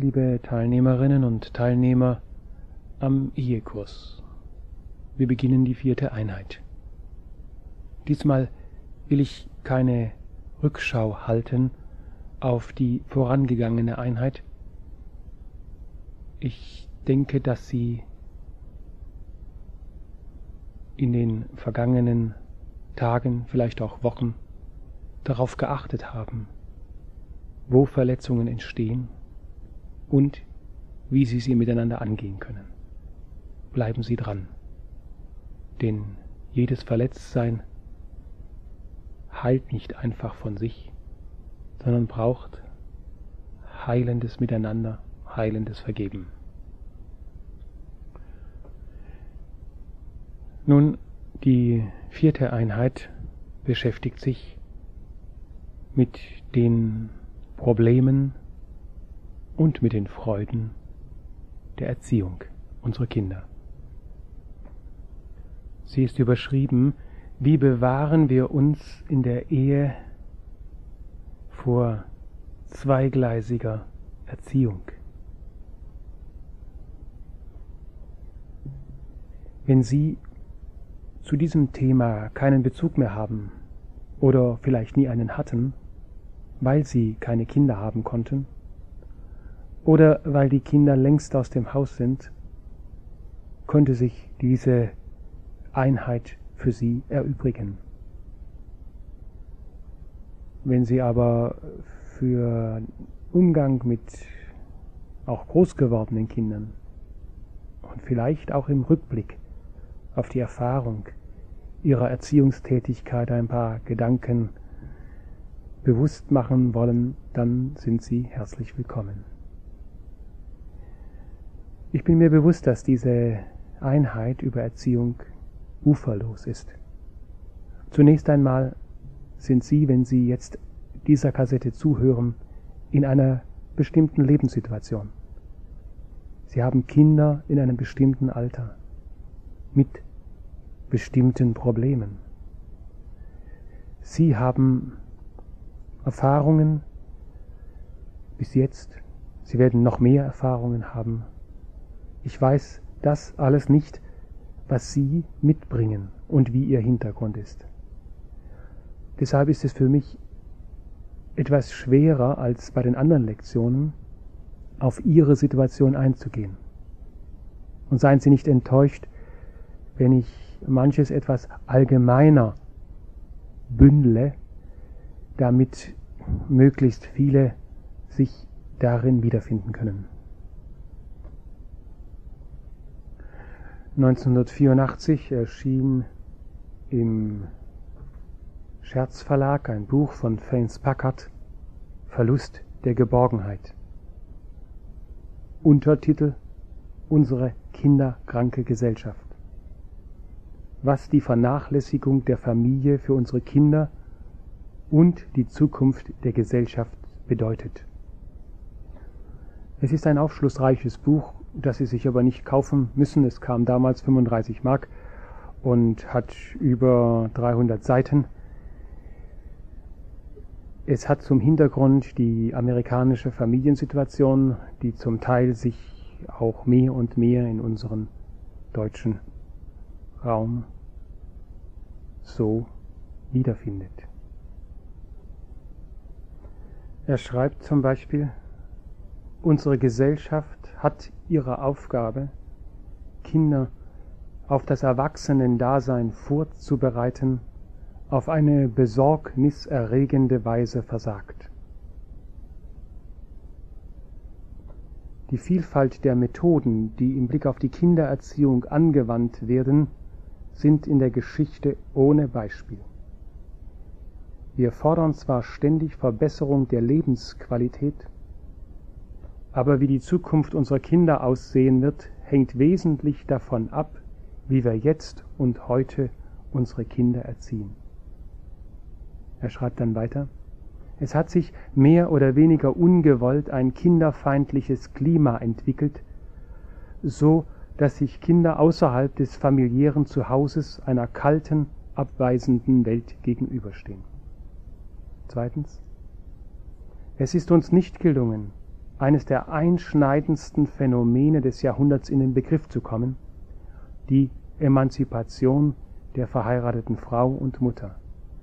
liebe Teilnehmerinnen und Teilnehmer am Ehekurs. Wir beginnen die 4. Einheit. Diesmal will ich keine Rückschau halten auf die vorangegangene Einheit. Ich denke, dass Sie in den vergangenen Tagen, vielleicht auch Wochen, darauf geachtet haben, wo Verletzungen entstehen und wie Sie miteinander angehen können. Bleiben Sie dran, denn jedes Verletztsein heilt nicht einfach von sich, sondern braucht heilendes Miteinander, heilendes Vergeben. Nun, die 4. Einheit beschäftigt sich mit den Problemen und mit den Freuden der Erziehung unserer Kinder. Sie ist überschrieben: Wie bewahren wir uns in der Ehe vor zweigleisiger Erziehung? Wenn Sie zu diesem Thema keinen Bezug mehr haben oder vielleicht nie einen hatten, weil Sie keine Kinder haben konnten oder weil die Kinder längst aus dem Haus sind, könnte sich diese Einheit für Sie erübrigen. Wenn Sie aber für Umgang mit auch groß gewordenen Kindern und vielleicht auch im Rückblick auf die Erfahrung Ihrer Erziehungstätigkeit ein paar Gedanken bewusst machen wollen, dann sind Sie herzlich willkommen. Ich bin mir bewusst, dass diese Einheit über Erziehung uferlos ist. Zunächst einmal sind Sie, wenn Sie jetzt dieser Kassette zuhören, in einer bestimmten Lebenssituation. Sie haben Kinder in einem bestimmten Alter mit bestimmten Problemen. Sie haben Erfahrungen bis jetzt, Sie werden noch mehr Erfahrungen haben. Ich weiß das alles nicht, was Sie mitbringen und wie Ihr Hintergrund ist. Deshalb ist es für mich etwas schwerer als bei den anderen Lektionen, auf Ihre Situation einzugehen. Und seien Sie nicht enttäuscht, wenn ich manches etwas allgemeiner bündle, damit möglichst viele sich darin wiederfinden können. 1984 erschien im Scherzverlag ein Buch von Franz Packard, Verlust der Geborgenheit. Untertitel: Unsere kinderkranke Gesellschaft. Was die Vernachlässigung der Familie für unsere Kinder und die Zukunft der Gesellschaft bedeutet. Es ist ein aufschlussreiches Buch, das Sie sich aber nicht kaufen müssen. Es kam damals 35 Mark und hat über 300 Seiten. Es hat zum Hintergrund die amerikanische Familiensituation, die zum Teil sich auch mehr und mehr in unserem deutschen Raum so wiederfindet. Er schreibt zum Beispiel: Unsere Gesellschaft hat ihre Aufgabe, Kinder auf das Erwachsenendasein vorzubereiten, auf eine besorgniserregende Weise versagt. Die Vielfalt der Methoden, die im Blick auf die Kindererziehung angewandt werden, sind in der Geschichte ohne Beispiel. Wir fordern zwar ständig Verbesserung der Lebensqualität, aber wie die Zukunft unserer Kinder aussehen wird, hängt wesentlich davon ab, wie wir jetzt und heute unsere Kinder erziehen. Er schreibt dann weiter: Es hat sich mehr oder weniger ungewollt ein kinderfeindliches Klima entwickelt, so dass sich Kinder außerhalb des familiären Zuhauses einer kalten, abweisenden Welt gegenüberstehen. Zweitens: Es ist uns nicht gelungen, eines der einschneidendsten Phänomene des Jahrhunderts in den Begriff zu kommen, die Emanzipation der verheirateten Frau und Mutter.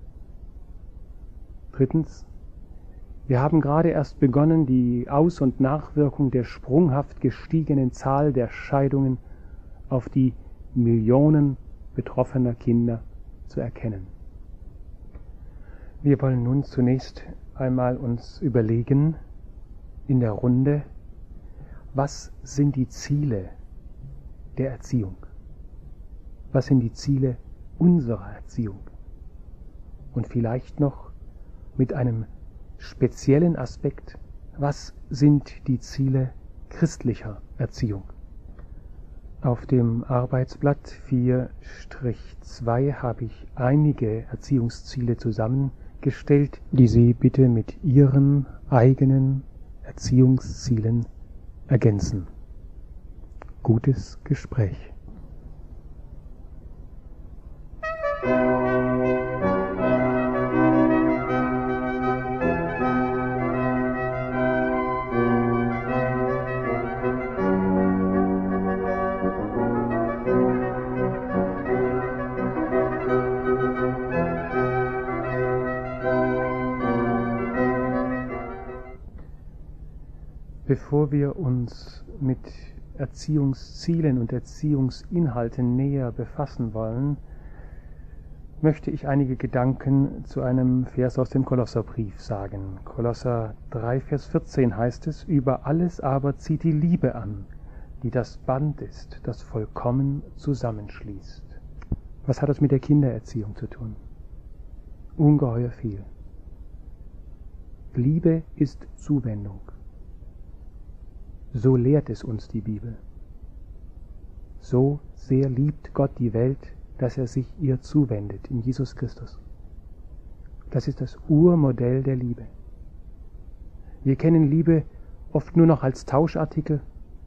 Drittens, wir haben gerade erst begonnen, die Aus- und Nachwirkung der sprunghaft gestiegenen Zahl der Scheidungen auf die Millionen betroffener Kinder zu erkennen. Wir wollen nun zunächst einmal uns überlegen in der Runde, was sind die Ziele der Erziehung? Was sind die Ziele unserer Erziehung? Und vielleicht noch mit einem speziellen Aspekt, was sind die Ziele christlicher Erziehung? Auf dem Arbeitsblatt 4-2 habe ich einige Erziehungsziele zusammengestellt, die Sie bitte mit Ihren eigenen Erziehungszielen ergänzen. Gutes Gespräch. Bevor wir uns mit Erziehungszielen und Erziehungsinhalten näher befassen wollen, möchte ich einige Gedanken zu einem Vers aus dem Kolosserbrief sagen. Kolosser 3, Vers 14 heißt es: Über alles aber zieht die Liebe an, die das Band ist, das vollkommen zusammenschließt. Was hat das mit der Kindererziehung zu tun? Ungeheuer viel. Liebe ist Zuwendung. So lehrt es uns die Bibel. So sehr liebt Gott die Welt, dass er sich ihr zuwendet in Jesus Christus. Das ist das Urmodell der Liebe. Wir kennen Liebe oft nur noch als Tauschartikel,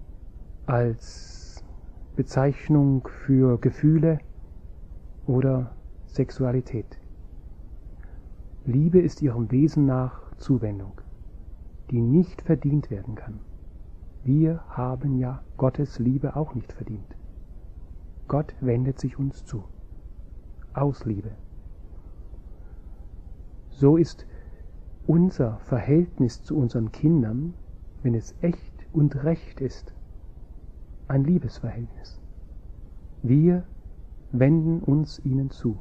als Bezeichnung für Gefühle oder Sexualität. Liebe ist ihrem Wesen nach Zuwendung, die nicht verdient werden kann. Wir haben ja Gottes Liebe auch nicht verdient. Gott wendet sich uns zu, aus Liebe. So ist unser Verhältnis zu unseren Kindern, wenn es echt und recht ist, ein Liebesverhältnis. Wir wenden uns ihnen zu.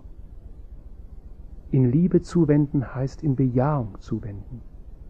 In Liebe zuwenden heißt in Bejahung zuwenden,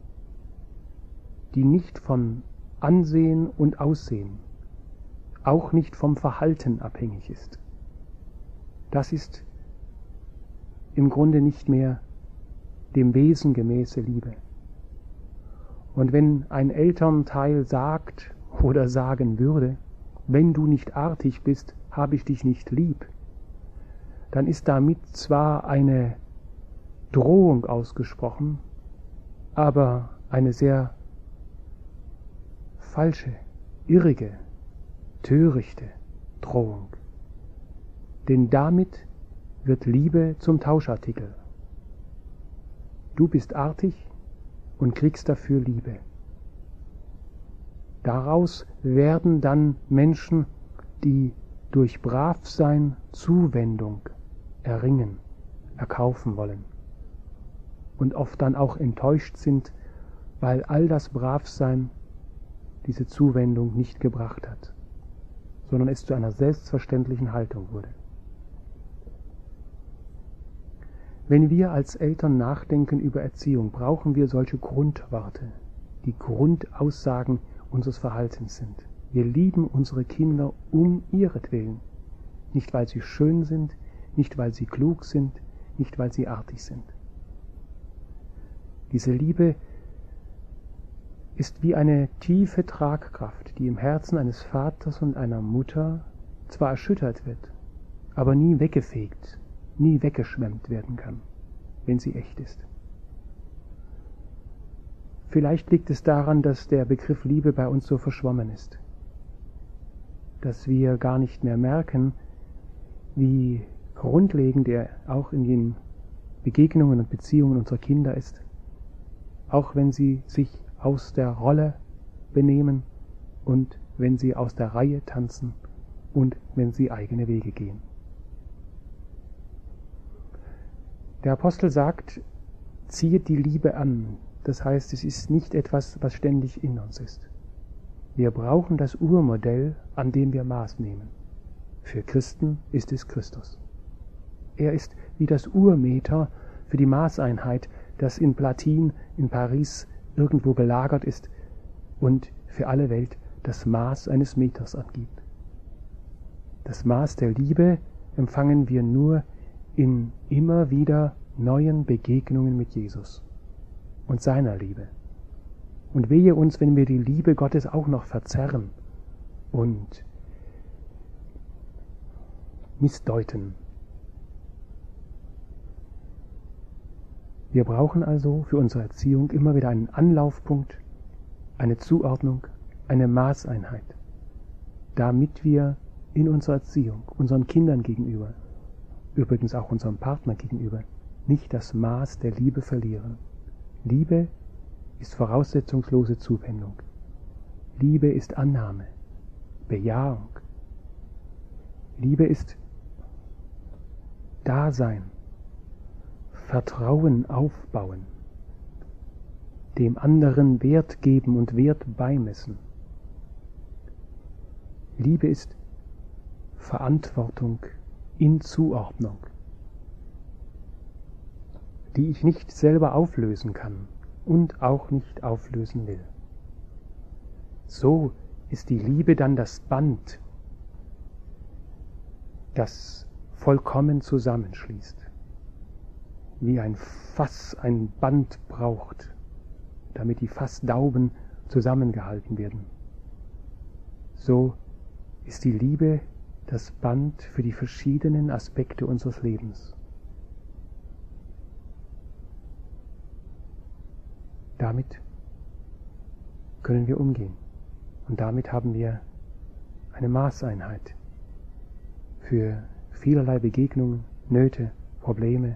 die nicht von Ansehen und Aussehen, auch nicht vom Verhalten abhängig ist. Das ist im Grunde nicht mehr dem Wesen gemäße Liebe. Und wenn ein Elternteil sagt oder sagen würde, wenn du nicht artig bist, habe ich dich nicht lieb, dann ist damit zwar eine Drohung ausgesprochen, aber eine sehr falsche, irrige, törichte Drohung. Denn damit wird Liebe zum Tauschartikel. Du bist artig und kriegst dafür Liebe. Daraus werden dann Menschen, die durch Bravsein Zuwendung erringen, erkaufen wollen und oft dann auch enttäuscht sind, weil all das Bravsein diese Zuwendung nicht gebracht hat, sondern es zu einer selbstverständlichen Haltung wurde. Wenn wir als Eltern nachdenken über Erziehung, brauchen wir solche Grundworte, die Grundaussagen unseres Verhaltens sind. Wir lieben unsere Kinder um ihretwillen, nicht weil sie schön sind, nicht weil sie klug sind, nicht weil sie artig sind. Diese Liebe ist wie eine tiefe Tragkraft, die im Herzen eines Vaters und einer Mutter zwar erschüttert wird, aber nie weggefegt, nie weggeschwemmt werden kann, wenn sie echt ist. Vielleicht liegt es daran, dass der Begriff Liebe bei uns so verschwommen ist, dass wir gar nicht mehr merken, wie grundlegend er auch in den Begegnungen und Beziehungen unserer Kinder ist, auch wenn sie sich aus der Rolle benehmen und wenn sie aus der Reihe tanzen und wenn sie eigene Wege gehen. Der Apostel sagt, ziehet die Liebe an. Das heißt, es ist nicht etwas, was ständig in uns ist. Wir brauchen das Urmodell, an dem wir Maß nehmen. Für Christen ist es Christus. Er ist wie das Urmeter für die Maßeinheit, das in Platin in Paris irgendwo gelagert ist und für alle Welt das Maß eines Meters angibt. Das Maß der Liebe empfangen wir nur in immer wieder neuen Begegnungen mit Jesus und seiner Liebe. Und wehe uns, wenn wir die Liebe Gottes auch noch verzerren und missdeuten. Wir brauchen also für unsere Erziehung immer wieder einen Anlaufpunkt, eine Zuordnung, eine Maßeinheit, damit wir in unserer Erziehung, unseren Kindern gegenüber, übrigens auch unserem Partner gegenüber, nicht das Maß der Liebe verlieren. Liebe ist voraussetzungslose Zuwendung. Liebe ist Annahme, Bejahung. Liebe ist Dasein, Vertrauen aufbauen, dem anderen Wert geben und Wert beimessen. Liebe ist Verantwortung in Zuordnung, die ich nicht selber auflösen kann und auch nicht auflösen will. So ist die Liebe dann das Band, das vollkommen zusammenschließt. Wie ein Fass ein Band braucht, damit die Fassdauben zusammengehalten werden. So ist die Liebe das Band für die verschiedenen Aspekte unseres Lebens. Damit können wir umgehen und damit haben wir eine Maßeinheit für vielerlei Begegnungen, Nöte, Probleme,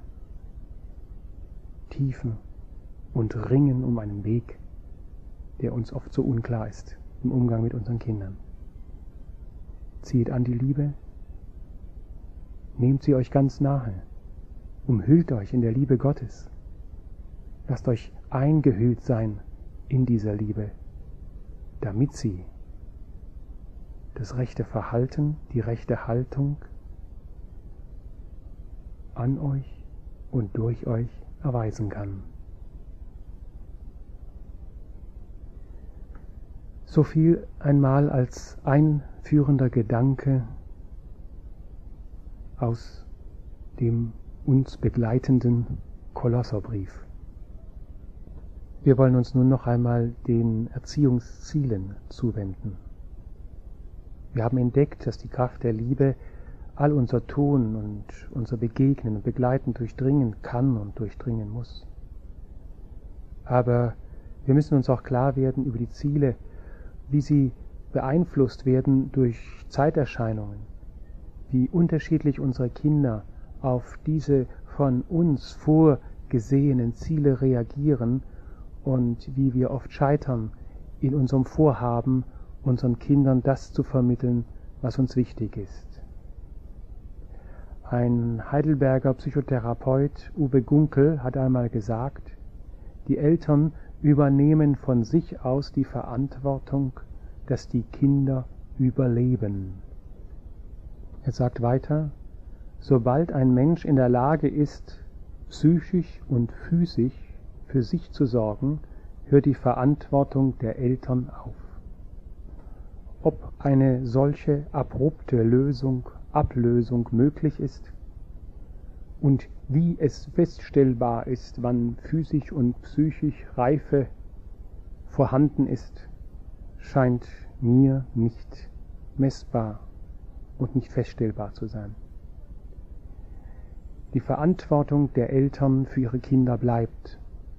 Tiefen und Ringen um einen Weg, der uns oft so unklar ist im Umgang mit unseren Kindern. Zieht an die Liebe, nehmt sie euch ganz nahe, umhüllt euch in der Liebe Gottes, lasst euch eingehüllt sein in dieser Liebe, damit sie das rechte Verhalten, die rechte Haltung an euch und durch euch erweisen kann. So viel einmal als einführender Gedanke aus dem uns begleitenden Kolosserbrief. Wir wollen uns nun noch einmal den Erziehungszielen zuwenden. Wir haben entdeckt, dass die Kraft der Liebe all unser Tun und unser Begegnen und Begleiten durchdringen kann und durchdringen muss. Aber wir müssen uns auch klar werden über die Ziele, wie sie beeinflusst werden durch Zeiterscheinungen, wie unterschiedlich unsere Kinder auf diese von uns vorgesehenen Ziele reagieren und wie wir oft scheitern in unserem Vorhaben, unseren Kindern das zu vermitteln, was uns wichtig ist. Ein Heidelberger Psychotherapeut, Uwe Gunkel, hat einmal gesagt, die Eltern übernehmen von sich aus die Verantwortung, dass die Kinder überleben. Er sagt weiter, sobald ein Mensch in der Lage ist, psychisch und physisch für sich zu sorgen, hört die Verantwortung der Eltern auf. Ob eine solche abrupte Ablösung möglich ist und wie es feststellbar ist, wann physisch und psychisch Reife vorhanden ist, scheint mir nicht messbar und nicht feststellbar zu sein. Die Verantwortung der Eltern für ihre Kinder bleibt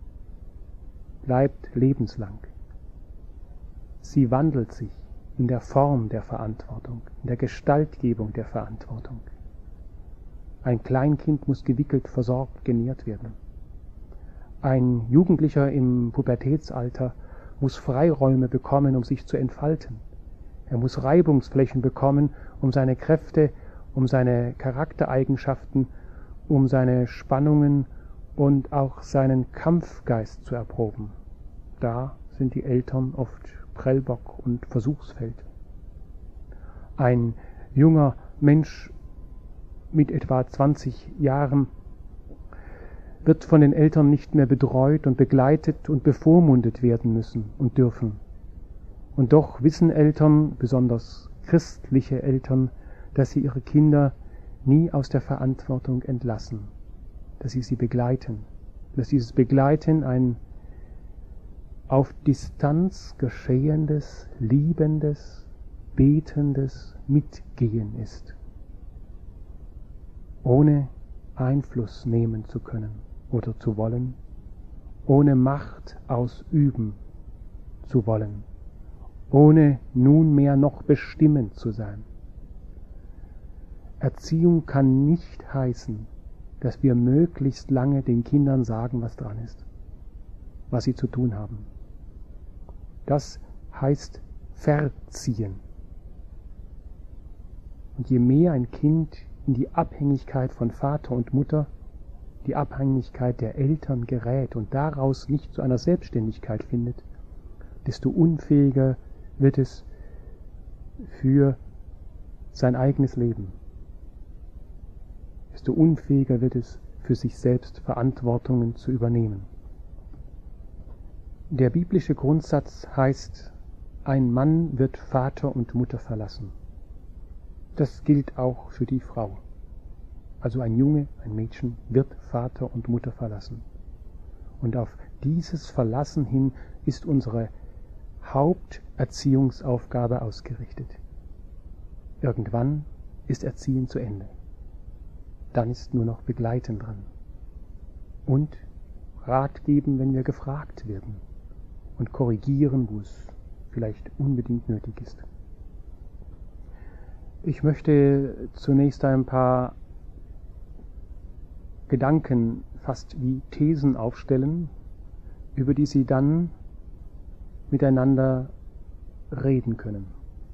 lebenslang. Sie wandelt sich in der Form der Verantwortung, in der Gestaltgebung der Verantwortung. Ein Kleinkind muss gewickelt, versorgt, genährt werden. Ein Jugendlicher im Pubertätsalter muss Freiräume bekommen, um sich zu entfalten. Er muss Reibungsflächen bekommen, um seine Kräfte, um seine Charaktereigenschaften, um seine Spannungen und auch seinen Kampfgeist zu erproben. Da sind die Eltern oft Prellbock und Versuchsfeld. Ein junger Mensch mit etwa 20 Jahren wird von den Eltern nicht mehr betreut und begleitet und bevormundet werden müssen und dürfen. Und doch wissen Eltern, besonders christliche Eltern, dass sie ihre Kinder nie aus der Verantwortung entlassen, dass sie sie begleiten, dass dieses Begleiten ein auf Distanz geschehendes, liebendes, betendes Mitgehen ist, ohne Einfluss nehmen zu können oder zu wollen, ohne Macht ausüben zu wollen, ohne nunmehr noch bestimmend zu sein. Erziehung kann nicht heißen, dass wir möglichst lange den Kindern sagen, was dran ist, was sie zu tun haben. Das heißt verziehen. Und je mehr ein Kind in die Abhängigkeit von Vater und Mutter, die Abhängigkeit der Eltern gerät und daraus nicht zu einer Selbstständigkeit findet, desto unfähiger wird es für sein eigenes Leben. Desto unfähiger wird es für sich selbst Verantwortungen zu übernehmen. Der biblische Grundsatz heißt, ein Mann wird Vater und Mutter verlassen. Das gilt auch für die Frau. Also ein Junge, ein Mädchen wird Vater und Mutter verlassen. Und auf dieses Verlassen hin ist unsere Haupterziehungsaufgabe ausgerichtet. Irgendwann ist Erziehen zu Ende. Dann ist nur noch Begleiten dran. Und Rat geben, wenn wir gefragt werden. Und korrigieren, wo es vielleicht unbedingt nötig ist. Ich möchte zunächst ein paar Gedanken, fast wie Thesen aufstellen, über die Sie dann miteinander reden können.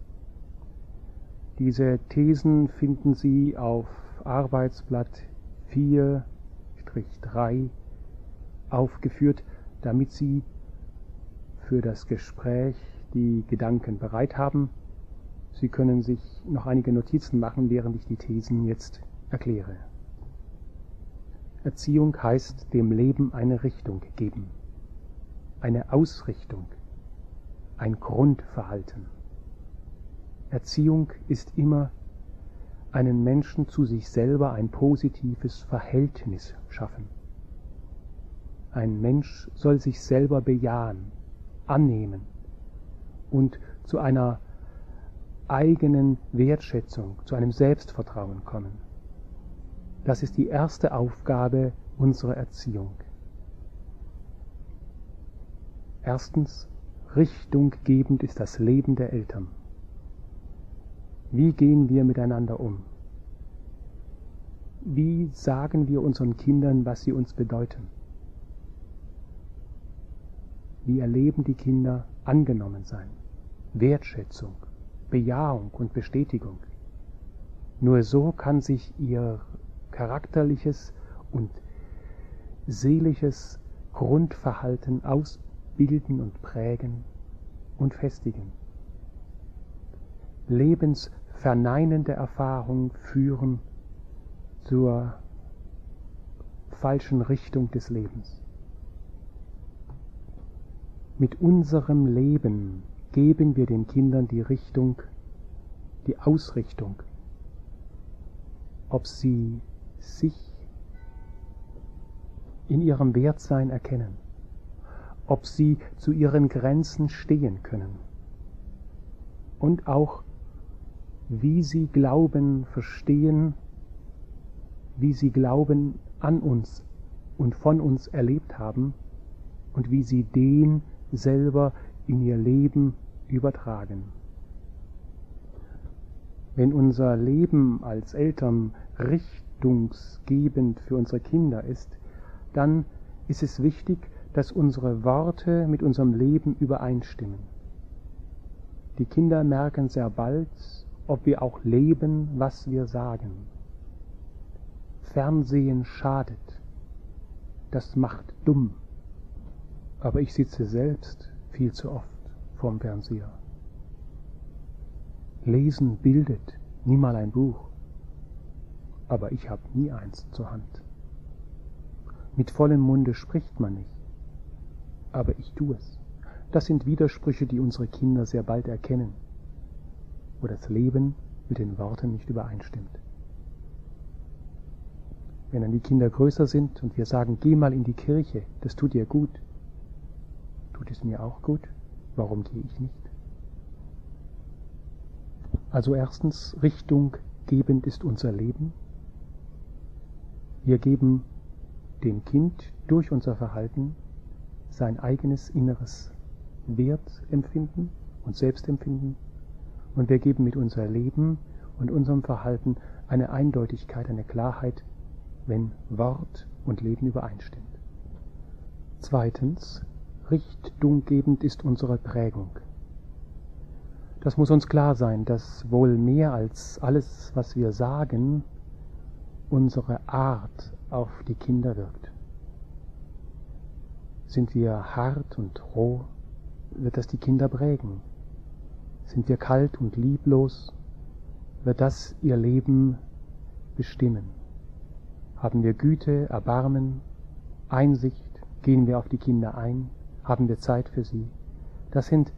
Diese Thesen finden Sie auf Arbeitsblatt 4-3 aufgeführt, damit Sie für das Gespräch die Gedanken bereit haben. Sie können sich noch einige Notizen machen, während ich die Thesen jetzt erkläre. Erziehung heißt, dem Leben eine Richtung geben, eine Ausrichtung, ein Grundverhalten. Erziehung ist immer einen Menschen zu sich selber ein positives Verhältnis schaffen. Ein Mensch soll sich selber bejahen, annehmen und zu einer eigenen Wertschätzung, zu einem Selbstvertrauen kommen. Das ist die erste Aufgabe unserer Erziehung. Erstens, richtunggebend ist das Leben der Eltern. Wie gehen wir miteinander um? Wie sagen wir unseren Kindern, was sie uns bedeuten? Wie erleben die Kinder Angenommensein, Wertschätzung, Bejahung und Bestätigung? Nur so kann sich ihr charakterliches und seelisches Grundverhalten ausbilden und prägen und festigen. Lebensverneinende Erfahrungen führen zur falschen Richtung des Lebens. Mit unserem Leben geben wir den Kindern die Richtung, die Ausrichtung, ob sie sich in ihrem Wertsein erkennen, ob sie zu ihren Grenzen stehen können und auch, wie sie Glauben verstehen, wie sie Glauben an uns und von uns erlebt haben und wie sie den selber in ihr Leben übertragen. Wenn unser Leben als Eltern richtungsgebend für unsere Kinder ist, dann ist es wichtig, dass unsere Worte mit unserem Leben übereinstimmen. Die Kinder merken sehr bald, ob wir auch leben, was wir sagen. Fernsehen schadet, das macht dumm, aber ich sitze selbst viel zu oft vorm Fernseher. Lesen bildet, nimm mal ein Buch, aber ich habe nie eins zur Hand. Mit vollem Munde spricht man nicht, aber ich tue es. Das sind Widersprüche, die unsere Kinder sehr bald erkennen, wo das Leben mit den Worten nicht übereinstimmt. Wenn dann die Kinder größer sind und wir sagen, geh mal in die Kirche, das tut dir gut. Tut es mir auch gut? Warum gehe ich nicht? Also erstens, Richtung gebend ist unser Leben. Wir geben dem Kind durch unser Verhalten sein eigenes inneres Wertempfinden und Selbstempfinden und wir geben mit unserem Leben und unserem Verhalten eine Eindeutigkeit, eine Klarheit, wenn Wort und Leben übereinstimmt. Zweitens, richtunggebend ist unsere Prägung. Das muss uns klar sein, dass wohl mehr als alles, was wir sagen, unsere Art auf die Kinder wirkt. Sind wir hart und roh, wird das die Kinder prägen. Sind wir kalt und lieblos, wird das ihr Leben bestimmen. Haben wir Güte, Erbarmen, Einsicht, gehen wir auf die Kinder ein, haben wir Zeit für sie. Das sind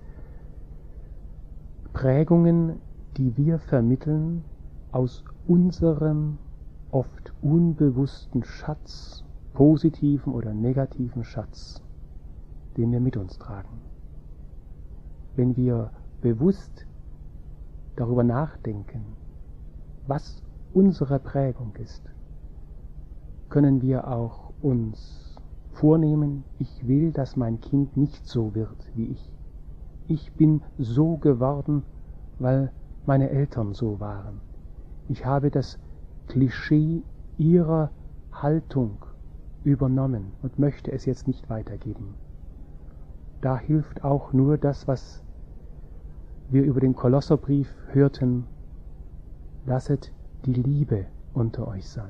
Prägungen, die wir vermitteln aus unserem oft unbewussten Schatz, positiven oder negativen Schatz, den wir mit uns tragen. Wenn wir bewusst darüber nachdenken, was unsere Prägung ist, können wir auch uns vornehmen, ich will, dass mein Kind nicht so wird wie ich. Ich bin so geworden, weil meine Eltern so waren. Ich habe das Klischee ihrer Haltung übernommen und möchte es jetzt nicht weitergeben. Da hilft auch nur das, was wir über den Kolosserbrief hörten, lasset die Liebe unter euch sein.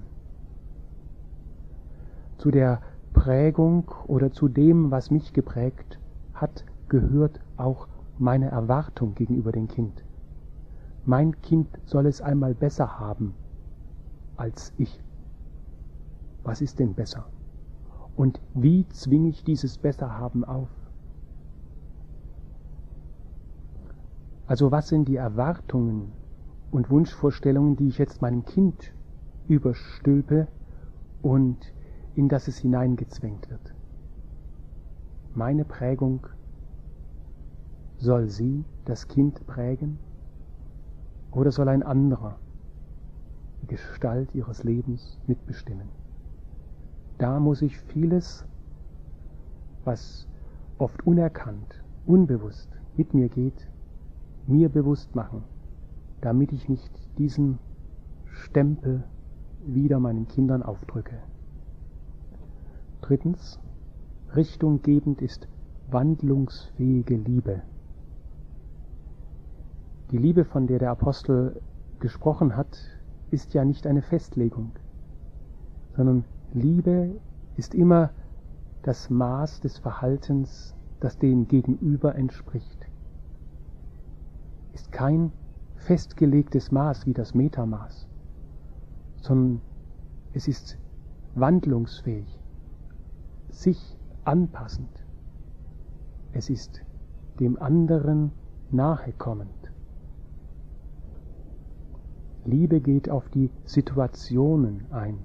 Zu der Prägung oder zu dem, was mich geprägt hat, gehört auch meine Erwartung gegenüber dem Kind. Mein Kind soll es einmal besser haben als ich. Was ist denn besser? Und wie zwinge ich dieses Besserhaben auf? Also was sind die Erwartungen und Wunschvorstellungen, die ich jetzt meinem Kind überstülpe und in das es hineingezwängt wird? Meine Prägung, soll sie das Kind prägen oder soll ein anderer die Gestalt ihres Lebens mitbestimmen? Da muss ich vieles, was oft unerkannt, unbewusst mit mir geht, mir bewusst machen, damit ich nicht diesen Stempel wieder meinen Kindern aufdrücke. Drittens, richtunggebend ist wandlungsfähige Liebe. Die Liebe, von der der Apostel gesprochen hat, ist ja nicht eine Festlegung, sondern Liebe ist immer das Maß des Verhaltens, das dem Gegenüber entspricht. Ist kein festgelegtes Maß wie das Metamaß, sondern es ist wandlungsfähig, sich anpassend. Es ist dem anderen nahekommend. Liebe geht auf die Situationen ein.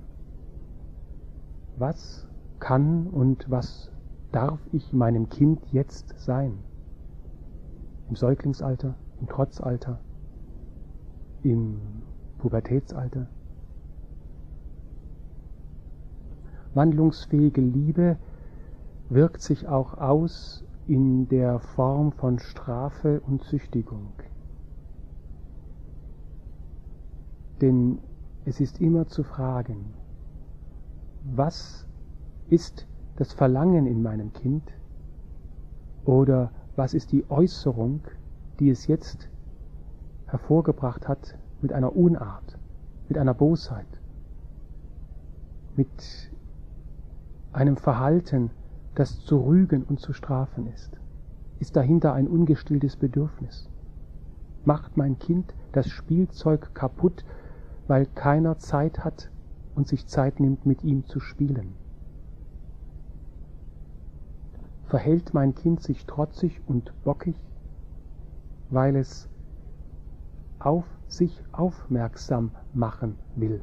Was kann und was darf ich meinem Kind jetzt sein? Im Säuglingsalter, im Trotzalter, im Pubertätsalter? Wandlungsfähige Liebe wirkt sich auch aus in der Form von Strafe und Züchtigung. Denn es ist immer zu fragen, was ist das Verlangen in meinem Kind? Oder was ist die Äußerung, die es jetzt hervorgebracht hat mit einer Unart, mit einer Bosheit, mit einem Verhalten, das zu rügen und zu strafen ist? Ist dahinter ein ungestilltes Bedürfnis? Macht mein Kind das Spielzeug kaputt, weil keiner Zeit hat und sich Zeit nimmt, mit ihm zu spielen? Verhält mein Kind sich trotzig und bockig, weil es auf sich aufmerksam machen will?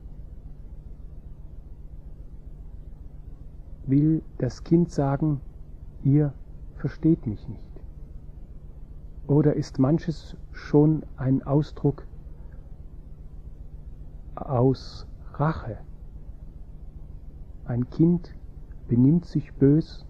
Will das Kind sagen, ihr versteht mich nicht? Oder ist manches schon ein Ausdruck aus Rache? Ein Kind benimmt sich bös,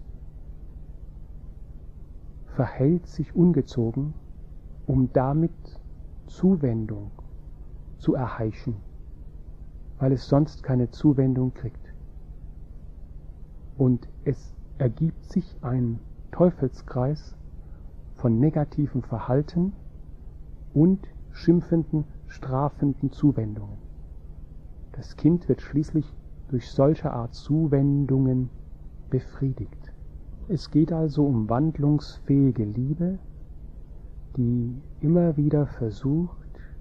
verhält sich ungezogen, um damit Zuwendung zu erheischen, weil es sonst keine Zuwendung kriegt. Und es ergibt sich ein Teufelskreis von negativem Verhalten und schimpfenden, strafenden Zuwendungen. Das Kind wird schließlich durch solche Art Zuwendungen befriedigt. Es geht also um wandlungsfähige Liebe, die immer wieder versucht,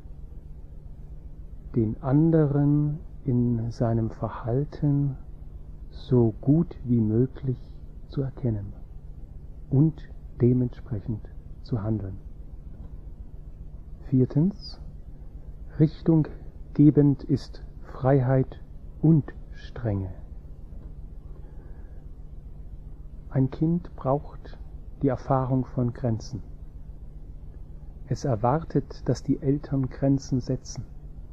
den anderen in seinem Verhalten so gut wie möglich zu erkennen und dementsprechend zu handeln. 4. Richtunggebend ist Freiheit und Strenge. Ein Kind braucht die Erfahrung von Grenzen. Es erwartet, dass die Eltern Grenzen setzen.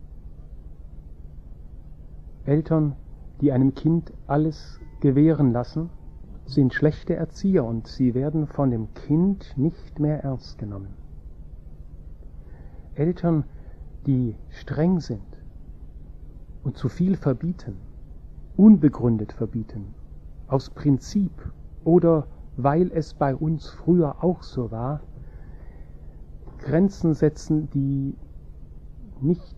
Eltern, die einem Kind alles gewähren lassen, sind schlechte Erzieher und sie werden von dem Kind nicht mehr ernst genommen. Eltern, die streng sind und zu viel verbieten, unbegründet verbieten, aus Prinzip oder weil es bei uns früher auch so war, Grenzen setzen, die nicht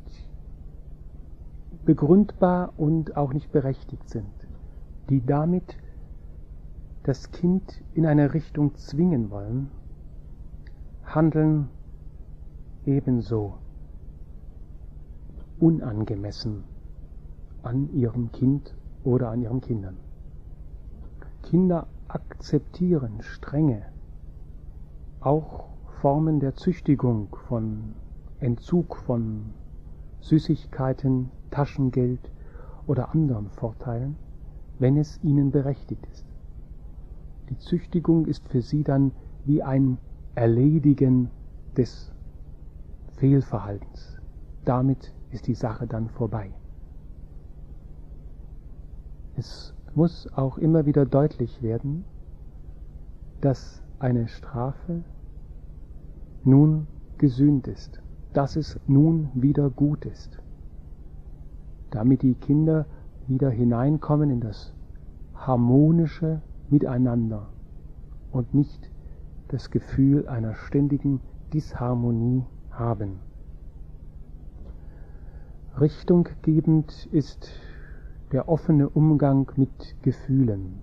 begründbar und auch nicht berechtigt sind, die damit das Kind in eine Richtung zwingen wollen, handeln ebenso unangemessen an ihrem Kind oder an ihren Kindern. Kinder akzeptieren Strenge, auch Formen der Züchtigung, von Entzug von Süßigkeiten, Taschengeld oder anderen Vorteilen, wenn es ihnen berechtigt ist. Die Züchtigung ist für sie dann wie ein Erledigen des Fehlverhaltens. Damit ist die Sache dann vorbei. Es muss auch immer wieder deutlich werden, dass eine Strafe nun gesühnt ist, dass es nun wieder gut ist, damit die Kinder wieder hineinkommen in das harmonische Miteinander und nicht das Gefühl einer ständigen Disharmonie haben. Richtunggebend ist der offene Umgang mit Gefühlen.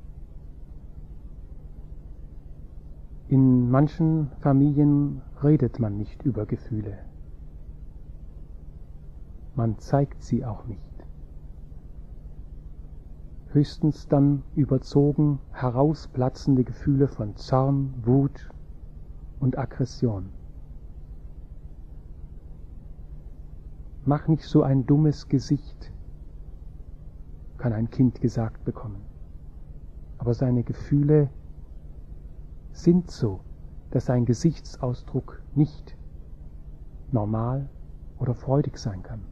In manchen Familien redet man nicht über Gefühle. Man zeigt sie auch nicht. Höchstens dann überzogen herausplatzende Gefühle von Zorn, Wut und Aggression. Mach nicht so ein dummes Gesicht, kann ein Kind gesagt bekommen. Aber seine Gefühle sind so, dass sein Gesichtsausdruck nicht normal oder freudig sein kann.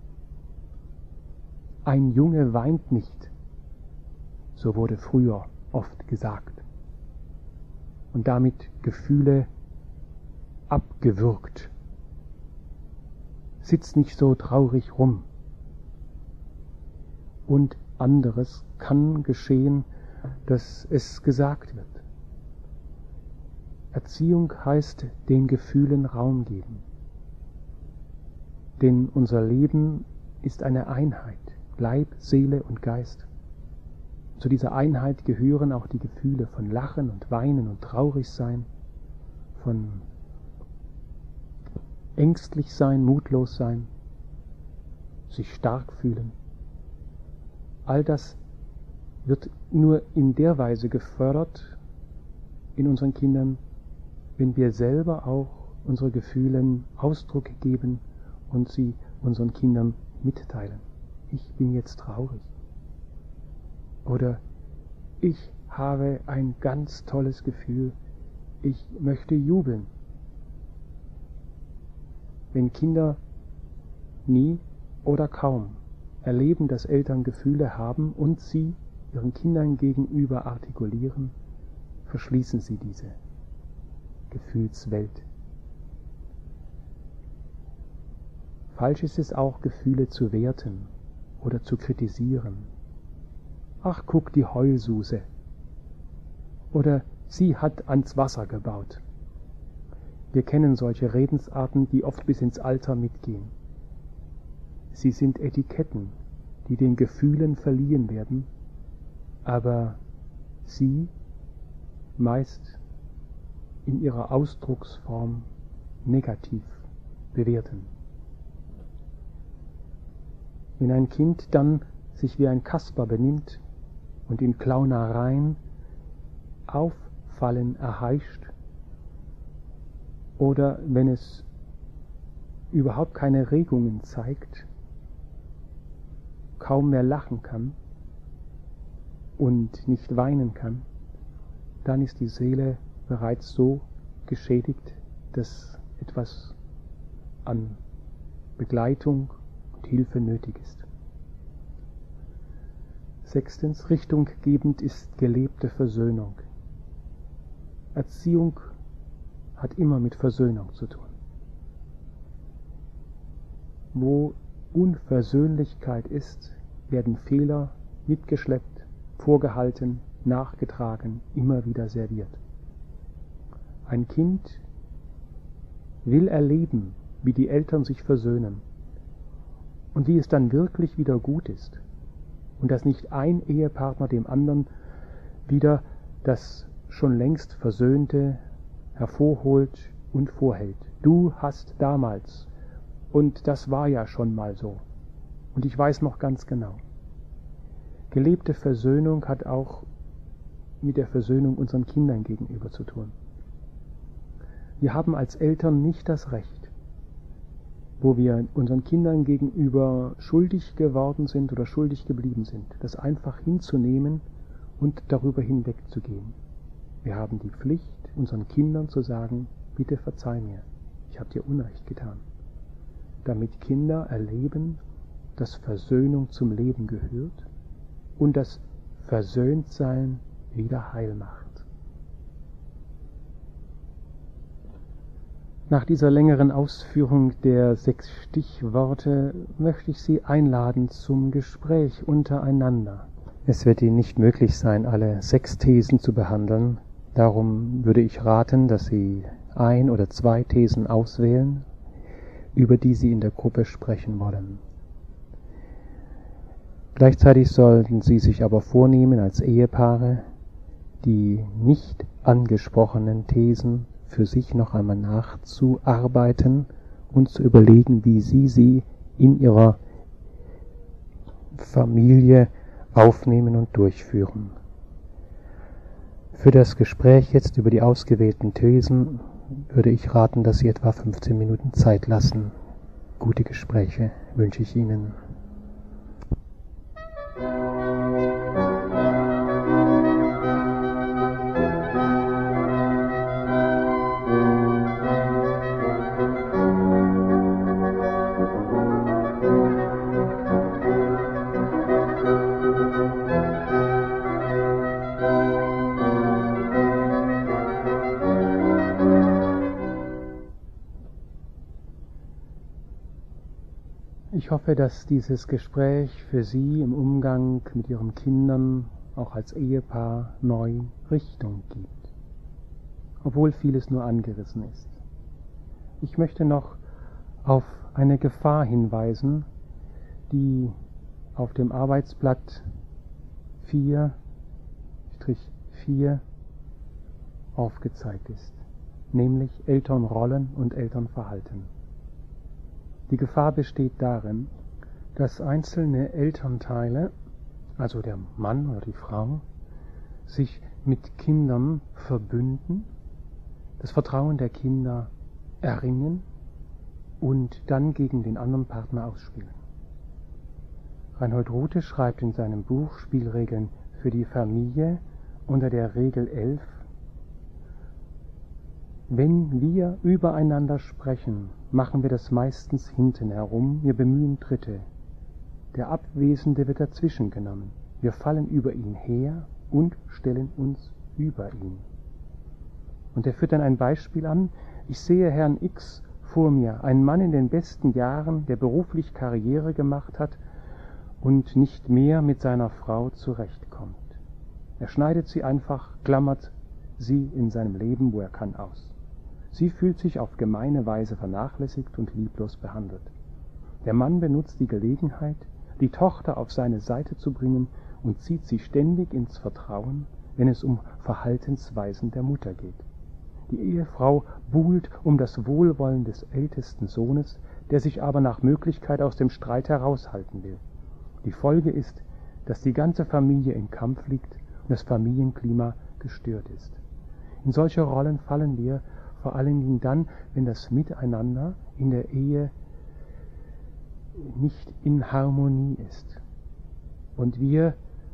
Ein Junge weint nicht, so wurde früher oft gesagt. Und damit Gefühle abgewürgt. Sitz nicht so traurig rum. Und anderes kann geschehen, dass es gesagt wird. Erziehung heißt den Gefühlen Raum geben. Denn unser Leben ist eine Einheit, Leib, Seele und Geist. Zu dieser Einheit gehören auch die Gefühle von Lachen und Weinen und Traurigsein, von ängstlich sein, mutlos sein, sich stark fühlen. All das wird nur in der Weise gefördert in unseren Kindern, wenn wir selber auch unsere Gefühlen Ausdruck geben und sie unseren Kindern mitteilen. Ich bin jetzt traurig. Oder ich habe ein ganz tolles Gefühl, ich möchte jubeln. Wenn Kinder nie oder kaum erleben, dass Eltern Gefühle haben und sie ihren Kindern gegenüber artikulieren, verschließen sie diese Gefühlswelt. Falsch ist es auch, Gefühle zu werten oder zu kritisieren. Ach, guck, die Heulsuse. Oder sie hat ans Wasser gebaut. Wir kennen solche Redensarten, die oft bis ins Alter mitgehen. Sie sind Etiketten, die den Gefühlen verliehen werden, aber sie meist in ihrer Ausdrucksform negativ bewerten. Wenn ein Kind dann sich wie ein Kasper benimmt und in Clownereien Auffallen erheischt, oder wenn es überhaupt keine Regungen zeigt, kaum mehr lachen kann und nicht weinen kann, dann ist die Seele bereits so geschädigt, dass etwas an Begleitung und Hilfe nötig ist. 6. Richtunggebend ist gelebte Versöhnung. Erziehung hat immer mit Versöhnung zu tun. Wo Unversöhnlichkeit ist, werden Fehler mitgeschleppt, vorgehalten, nachgetragen, immer wieder serviert. Ein Kind will erleben, wie die Eltern sich versöhnen und wie es dann wirklich wieder gut ist und dass nicht ein Ehepartner dem anderen wieder das schon längst Versöhnte hervorholt und vorhält. Du hast damals und das war ja schon mal so und ich weiß noch ganz genau. Gelebte Versöhnung hat auch mit der Versöhnung unseren Kindern gegenüber zu tun. Wir haben als Eltern nicht das Recht, wo wir unseren Kindern gegenüber schuldig geworden sind oder schuldig geblieben sind, das einfach hinzunehmen und darüber hinwegzugehen. Wir haben die Pflicht, unseren Kindern zu sagen, bitte verzeih mir, ich habe dir Unrecht getan. Damit Kinder erleben, dass Versöhnung zum Leben gehört und dass Versöhntsein wieder heil macht. Nach dieser längeren Ausführung der 6 Stichworte möchte ich Sie einladen zum Gespräch untereinander. Es wird Ihnen nicht möglich sein, alle 6 Thesen zu behandeln. Darum würde ich raten, dass Sie 1 oder 2 Thesen auswählen, über die Sie in der Gruppe sprechen wollen. Gleichzeitig sollten Sie sich aber vornehmen, als Ehepaare die nicht angesprochenen Thesen für sich noch einmal nachzuarbeiten und zu überlegen, wie Sie in Ihrer Familie aufnehmen und durchführen. Für das Gespräch jetzt über die ausgewählten Thesen würde ich raten, dass Sie etwa 15 Minuten Zeit lassen. Gute Gespräche wünsche ich Ihnen. Ich hoffe, dass dieses Gespräch für Sie im Umgang mit Ihren Kindern auch als Ehepaar neu Richtung gibt, obwohl vieles nur angerissen ist. Ich möchte noch auf eine Gefahr hinweisen, die auf dem Arbeitsblatt 4-4 aufgezeigt ist, nämlich Elternrollen und Elternverhalten. Die Gefahr besteht darin, dass einzelne Elternteile, also der Mann oder die Frau, sich mit Kindern verbünden, das Vertrauen der Kinder erringen und dann gegen den anderen Partner ausspielen. Reinhold Ruthe schreibt in seinem Buch Spielregeln für die Familie unter der Regel 11: Wenn wir übereinander sprechen, machen wir das meistens hinten herum, wir bemühen Dritte. Der Abwesende wird dazwischen genommen. Wir fallen über ihn her und stellen uns über ihn. Und er führt dann ein Beispiel an: Ich sehe Herrn X vor mir, ein Mann in den besten Jahren, der beruflich Karriere gemacht hat und nicht mehr mit seiner Frau zurechtkommt. Er schneidet sie einfach, klammert sie in seinem Leben, wo er kann, aus. Sie fühlt sich auf gemeine Weise vernachlässigt und lieblos behandelt. Der Mann benutzt die Gelegenheit, die Tochter auf seine Seite zu bringen und zieht sie ständig ins Vertrauen, wenn es um Verhaltensweisen der Mutter geht. Die Ehefrau buhlt um das Wohlwollen des ältesten Sohnes, der sich aber nach Möglichkeit aus dem Streit heraushalten will. Die Folge ist, dass die ganze Familie im Kampf liegt und das Familienklima gestört ist. In solche Rollen fallen wir vor allen Dingen dann, wenn das Miteinander in der Ehe nicht in Harmonie ist und wir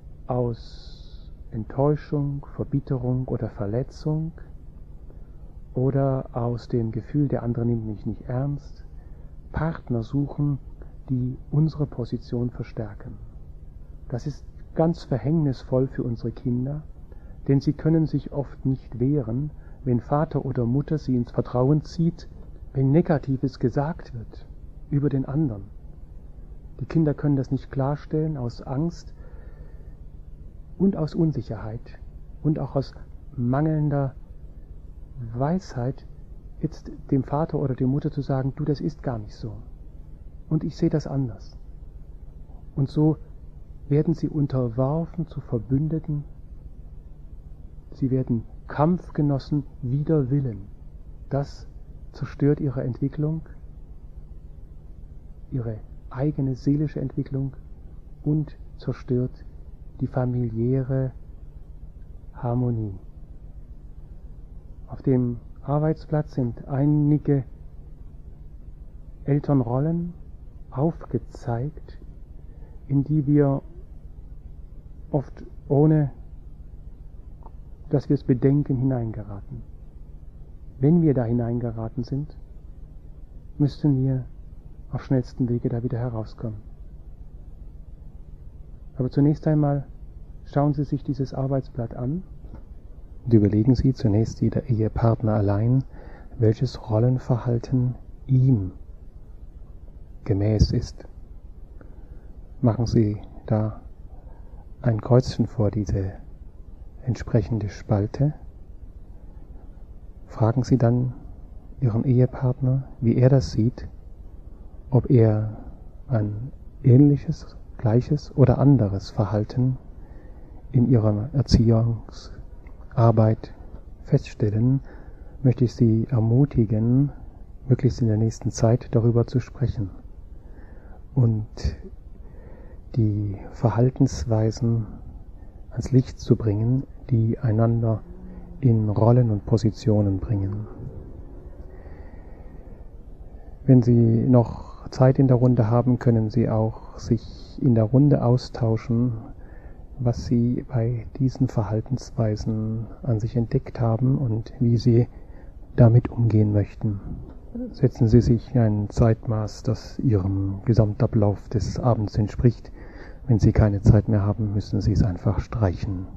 aus Enttäuschung, Verbitterung oder Verletzung oder aus dem Gefühl, der andere nimmt mich nicht ernst, Partner suchen, die unsere Position verstärken. Das ist ganz verhängnisvoll für unsere Kinder, denn sie können sich oft nicht wehren, wenn Vater oder Mutter sie ins Vertrauen zieht, wenn Negatives gesagt wird über den anderen. Die Kinder können das nicht klarstellen aus Angst und aus Unsicherheit und auch aus mangelnder Weisheit, jetzt dem Vater oder der Mutter zu sagen, du, das ist gar nicht so. Und ich sehe das anders. Und so werden sie unterworfen zu Verbündeten. Sie werden Kampfgenossen wider Willen. Das zerstört ihre Entwicklung, ihre eigene seelische Entwicklung und zerstört die familiäre Harmonie. Auf dem Arbeitsplatz sind einige Elternrollen aufgezeigt, in die wir oft ohne dass wir es bedenken hineingeraten. Wenn wir da hineingeraten sind, müssten wir auf schnellstem Wege da wieder herauskommen. Aber zunächst einmal schauen Sie sich dieses Arbeitsblatt an und überlegen Sie zunächst jeder Ehepartner allein, welches Rollenverhalten ihm gemäß ist. Machen Sie da ein Kreuzchen vor diese entsprechende Spalte. Fragen Sie dann Ihren Ehepartner, wie er das sieht, ob er ein ähnliches, gleiches oder anderes Verhalten in Ihrer Erziehungsarbeit feststellen, möchte ich Sie ermutigen, möglichst in der nächsten Zeit darüber zu sprechen und die Verhaltensweisen ans Licht zu bringen, die einander in Rollen und Positionen bringen. Wenn Sie noch Zeit in der Runde haben, können Sie auch sich in der Runde austauschen, was Sie bei diesen Verhaltensweisen an sich entdeckt haben und wie Sie damit umgehen möchten. Setzen Sie sich ein Zeitmaß, das Ihrem Gesamtablauf des Abends entspricht. Wenn Sie keine Zeit mehr haben, müssen Sie es einfach streichen.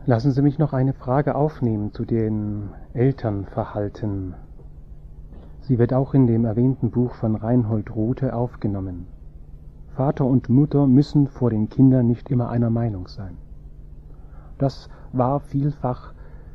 Lassen Sie mich noch eine Frage aufnehmen zu dem Elternverhalten. Sie wird auch in dem erwähnten Buch von Reinhold Rothe aufgenommen. Vater und Mutter müssen vor den Kindern nicht immer einer Meinung sein. Das war vielfach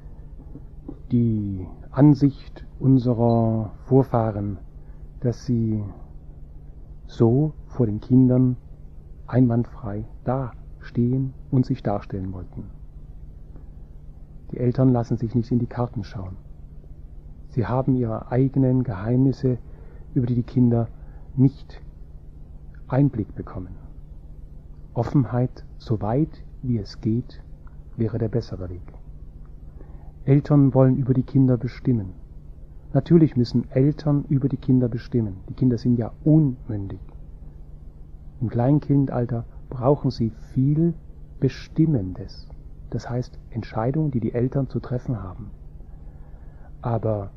die Ansicht unserer Vorfahren, dass sie so vor den Kindern einwandfrei dastehen und sich darstellen wollten. Die Eltern lassen sich nicht in die Karten schauen. Sie haben ihre eigenen Geheimnisse, über die die Kinder nicht Einblick bekommen. Offenheit, so weit wie es geht, wäre der bessere Weg. Eltern wollen über die Kinder bestimmen. Natürlich müssen Eltern über die Kinder bestimmen. Die Kinder sind ja unmündig. Im Kleinkindalter brauchen sie viel Bestimmendes. Das heißt Entscheidungen, die die Eltern zu treffen haben. Aber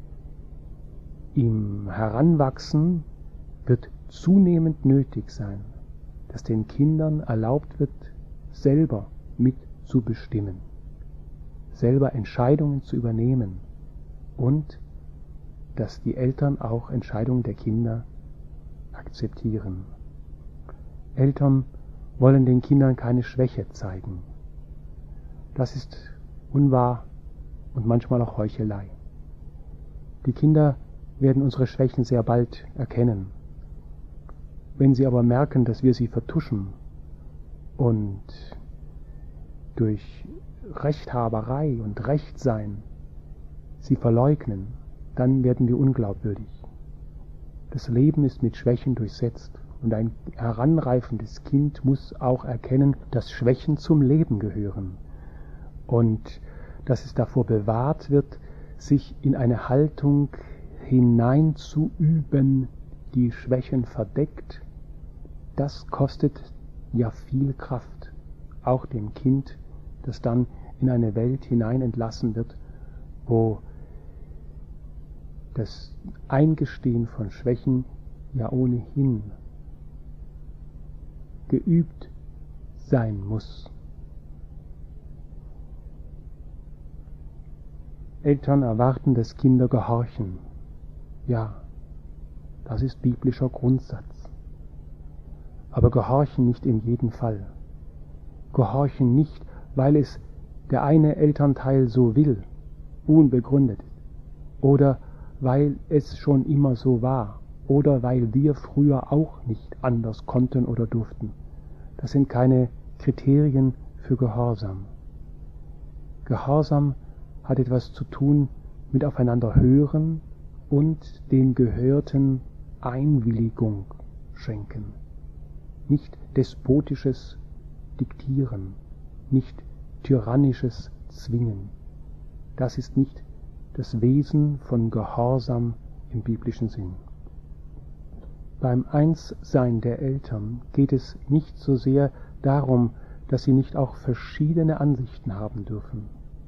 im Heranwachsen wird zunehmend nötig sein, dass den Kindern erlaubt wird, selber mitzubestimmen, selber Entscheidungen zu übernehmen und dass die Eltern auch Entscheidungen der Kinder akzeptieren. Eltern wollen den Kindern keine Schwäche zeigen. Das ist unwahr und manchmal auch Heuchelei. Die Kinder werden unsere Schwächen sehr bald erkennen. Wenn sie aber merken, dass wir sie vertuschen und durch Rechthaberei und Rechtsein sie verleugnen, dann werden wir unglaubwürdig. Das Leben ist mit Schwächen durchsetzt und ein heranreifendes Kind muss auch erkennen, dass Schwächen zum Leben gehören und dass es davor bewahrt wird, sich in eine Haltung hineinzuüben, die Schwächen verdeckt. Das kostet ja viel Kraft, auch dem Kind, das dann in eine Welt hinein entlassen wird, wo das Eingestehen von Schwächen ja ohnehin geübt sein muss. Eltern erwarten, dass Kinder gehorchen. Ja, das ist biblischer Grundsatz. Aber gehorchen nicht in jedem Fall. Gehorchen nicht, weil es der eine Elternteil so will, unbegründet, oder weil es schon immer so war, oder weil wir früher auch nicht anders konnten oder durften. Das sind keine Kriterien für Gehorsam. Gehorsam hat etwas zu tun mit aufeinander hören und dem Gehörten Einwilligung schenken. Nicht despotisches Diktieren, nicht tyrannisches Zwingen. Das ist nicht das Wesen von Gehorsam im biblischen Sinn. Beim Einssein der Eltern geht es nicht so sehr darum, dass sie nicht auch verschiedene Ansichten haben dürfen,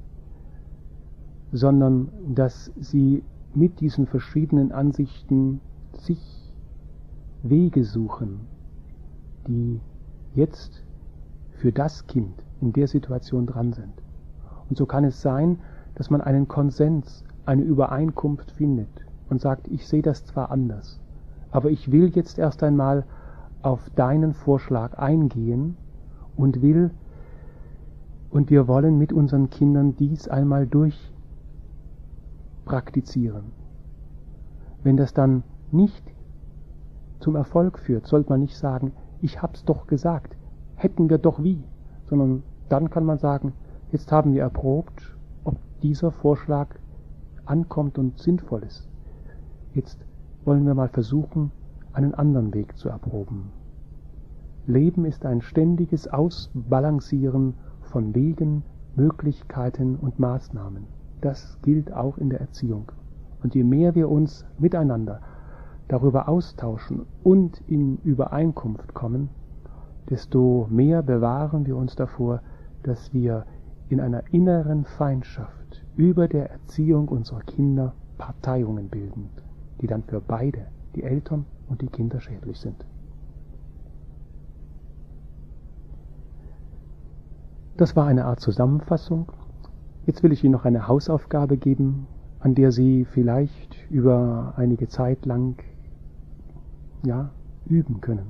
sondern dass sie mit diesen verschiedenen Ansichten sich Wege suchen, die jetzt für das Kind in der Situation dran sind. Und so kann es sein, dass man einen Konsens, eine Übereinkunft findet und sagt, ich sehe das zwar anders, aber ich will jetzt erst einmal auf deinen Vorschlag eingehen und wir wollen mit unseren Kindern dies einmal durchpraktizieren. Wenn das dann nicht zum Erfolg führt, sollte man nicht sagen, ich hab's doch gesagt, hätten wir doch wie, sondern dann kann man sagen, jetzt haben wir erprobt, ob dieser Vorschlag ankommt und sinnvoll ist. Jetzt wollen wir mal versuchen, einen anderen Weg zu erproben. Leben ist ein ständiges Ausbalancieren von Wegen, Möglichkeiten und Maßnahmen. Das gilt auch in der Erziehung. Und je mehr wir uns miteinander darüber austauschen und in Übereinkunft kommen, desto mehr bewahren wir uns davor, dass wir in einer inneren Feindschaft über der Erziehung unserer Kinder Parteiungen bilden, die dann für beide, die Eltern und die Kinder, schädlich sind. Das war eine Art Zusammenfassung. Jetzt will ich Ihnen noch eine Hausaufgabe geben, an der Sie vielleicht über einige Zeit lang üben können.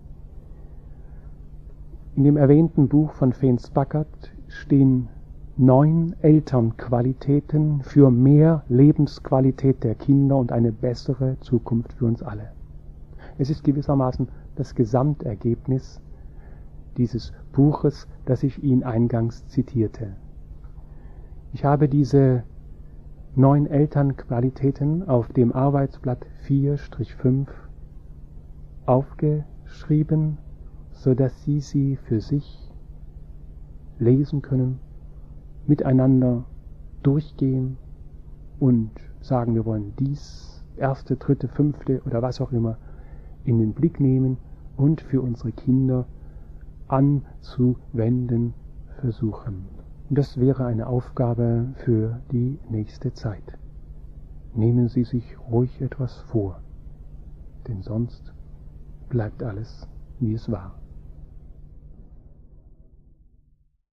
In dem erwähnten Buch von Fane Spackhard stehen 9 Elternqualitäten für mehr Lebensqualität der Kinder und eine bessere Zukunft für uns alle. Es ist gewissermaßen das Gesamtergebnis dieses Buches, das ich Ihnen eingangs zitierte. Ich habe diese 9 Elternqualitäten auf dem Arbeitsblatt 4-5 aufgeschrieben, sodass Sie sie für sich lesen können, miteinander durchgehen und sagen, wir wollen dies, 1., 3., 5. oder was auch immer in den Blick nehmen und für unsere Kinder anzuwenden versuchen. Und das wäre eine Aufgabe für die nächste Zeit. Nehmen Sie sich ruhig etwas vor, denn sonst bleibt alles, wie es war.